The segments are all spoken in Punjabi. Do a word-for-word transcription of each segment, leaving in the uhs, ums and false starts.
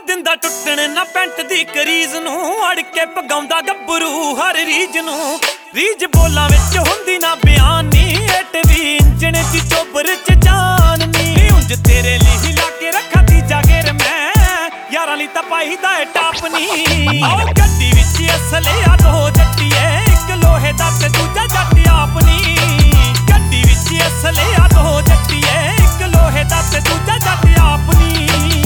ਦਿੰਦਾ ਟੁੱਟਣ ਨਾ ਪੈਂਟ ਦੀ ਕਰੀਜ਼ ਨੂੰ, ਅੜ ਕੇ ਪਗਾਉਂਦਾ ਗੱਭਰੂ ਹਰ ਰੀਜ ਨੂੰ। ਰੀਜ ਬੋਲਾਂ ਵਿੱਚ ਹੁੰਦੀ ਨਾ ਬਿਆਨ ਨੀ, ਏਟ ਵੀ ਇੰਜਣ ਦੀ ਚੋਬਰ ਚ ਜਾਨ ਨੀ। ਉਂਝ ਤੇਰੇ ਲਈ ਲਾ ਕੇ ਰੱਖਾਂ ਤੀਜਾ ਗੇਰ ਮੈਂ, ਯਾਰਾਂ ਲਈ ਤਾਂ ਪਾਈ ਦਾ ਏ ਟਾਪ ਨੀ। ਆਓ ਗੱਡੀ ਵਿੱਚ ਅਸਲੇ ਆ ਦੋ ਜੱਟੀਏ, ਇੱਕ ਲੋਹੇ ਦਾ ਤੇ ਦੂਜਾ ਜੱਟ ਆਪ ਨੀ। ਗੱਡੀ ਵਿੱਚ ਅਸਲੇ ਆ ਦੋ ਜੱਟੀਏ, ਇੱਕ ਲੋਹੇ ਦਾ ਤੇ ਦੂਜਾ ਜੱਟ ਆਪ ਨੀ।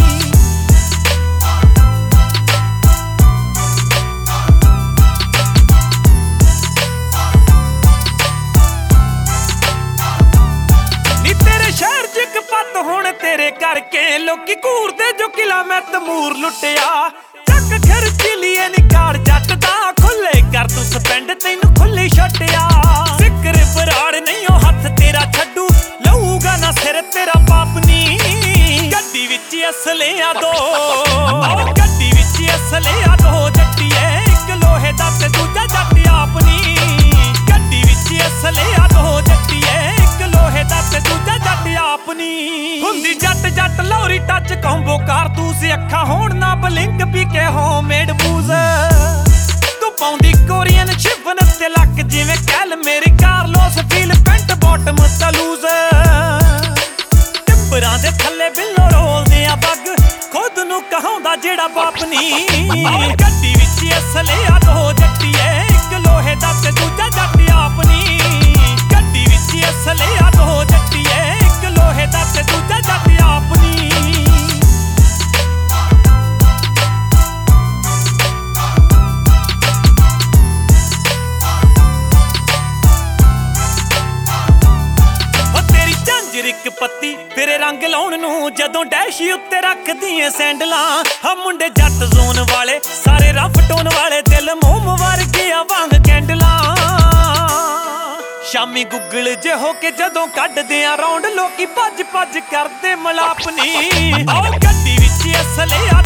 ਹੁਣ ਤੇਰੇ ਕਰਕੇ ਲੋਕੀ ਘੂਰਦੇ ਜੋ ਕਿਲਾ ਮੈਂ ਤਮੂਰ ਲੁੱਟਿਆ। ਚੱਕ ਖਰਚੀਲੀਏ ਨੀ ਕਾਰ ਜੱਟ ਦਾ, ਖੁੱਲੇ ਕਰ ਤੂੰ ਸਪੈਂਡ ਤੈਨੂੰ ਖੁੱਲੀ ਛੱਟਿਆ। ਜ਼ਿਕਰ ਬਰਾੜ ਨਹੀਂ ਉਹ ਹੱਥ ਤੇਰਾ ਛੱਡੂ, ਲਊਗਾ ਨਾ ਸਿਰ ਤੇਰਾ ਬਾਪ ਨੀ। ਗੱਡੀ ਵਿੱਚ ਅਸਲੇ ਆ ਦੋ, ਗੱਡੀ ਵਿੱਚ ਅਸਲੇ ਆ ਦੋ ਜੱਟੀਏ, ਇੱਕ ਲੋਹੇ ਦਾ ਤੇ ਦੂਜਾ ਜੱਟ ਆਪ ਨੀ। ਗੱਡੀ ਵਿੱਚ ਅਸਲੇ ਆ ਦੋ ਜੱਟੀਏ, ਇੱਕ ਲੋਹੇ ਦਾ ਤੇ ਦੂਜਾ ਜੱਟ ਆਪ ਨੀ। ਹੁੰਦੀ ਜੱਟ ਜੱਟ ਲੋਰੀ ਟੱਚ ਕੰਬੋ ਕਾਰਤੂਸ, ਅੱਖਾਂ ਹੋਣ ਨਾ ਬਲਿੰਕ ਪੀ ਕੇ ਹੋਮਮੇਡ ਬੂਜ਼। ਤੂੰ ਪਾਉਂਦੀ ਕੋਰੀਅਨ ਸ਼ਿਵਨ ਤੇ ਲੱਕ ਜਿਵੇਂ ਕੈਲ ਮੇਰੀ ਕਾਰਲੋਸ ਫੀਲ ਪੈਂਟ ਬਾਟਮ ਤਲੂਜ਼। ਟਿੱਬਰਾਂ ਦੇ ਥੱਲੇ ਬਿੱਲੋ ਰੋਲਦੇ ਆ ਬੱਗ, ਖੁਦ ਨੂੰ ਕਹਾਉਂਦਾ ਜਿਹੜਾ ਬਾਪ ਨੀ। ਗੱਡੀ ਵਿੱਚ ਅਸਲੇ ਆ ਦੋ ਜੱਟੀਏ, ਇੱਕ ਲੋਹੇ ਦਾ ਤੇ ਦੂਜਾ ਜੱਟ ਆਪ ਨੀ। ਗੱਡੀ ਵਿੱਚ ਅਸਲੇ ਆ ਦੋ ਜੱਟੀਏ, ਇੱਕ ਲੋਹੇ ਦਾ ਤੇ ਦੂਜਾ ਜੱਟ ਆਪ ਨੀ। ਤੇਰੀ ਝਾਂਜਰ ਇੱਕ ਪੱਤੀ ਤੇਰੇ ਰੰਗ ਲਾਉਣ ਨੂੰ, ਜਦੋਂ ਡੈਸ਼ੀ ਉੱਤੇ ਰੱਖਦੀਆਂ ਸੈਂਡਲਾਂ। ਹਾਂ ਮੁੰਡੇ ਜੱਟ ਜ਼ੋਨ ਵਾਲੇ ਸਾਰੇ ਰਫ ਟੋਨ ਵਾਲੇ, ਦਿਲ ਮੋਮ ਵਰਗਿਆਂ ਵਾਂਗ ਕੈਂਡਲਾਂ। ਸ਼ਾਮੀ ਗੁੱਗਲ ਜੇ ਹੋ ਕੇ ਜਦੋਂ ਕੱਢਦੇ ਆ ਰੌਂਡ, ਲੋਕੀ ਭੱਜ ਭੱਜ ਕਰਦੇ ਮਲਾਪ ਨੀ। ਆਓ ਗੱਡੀ ਵਿੱਚ ਅਸਲੇ ਆ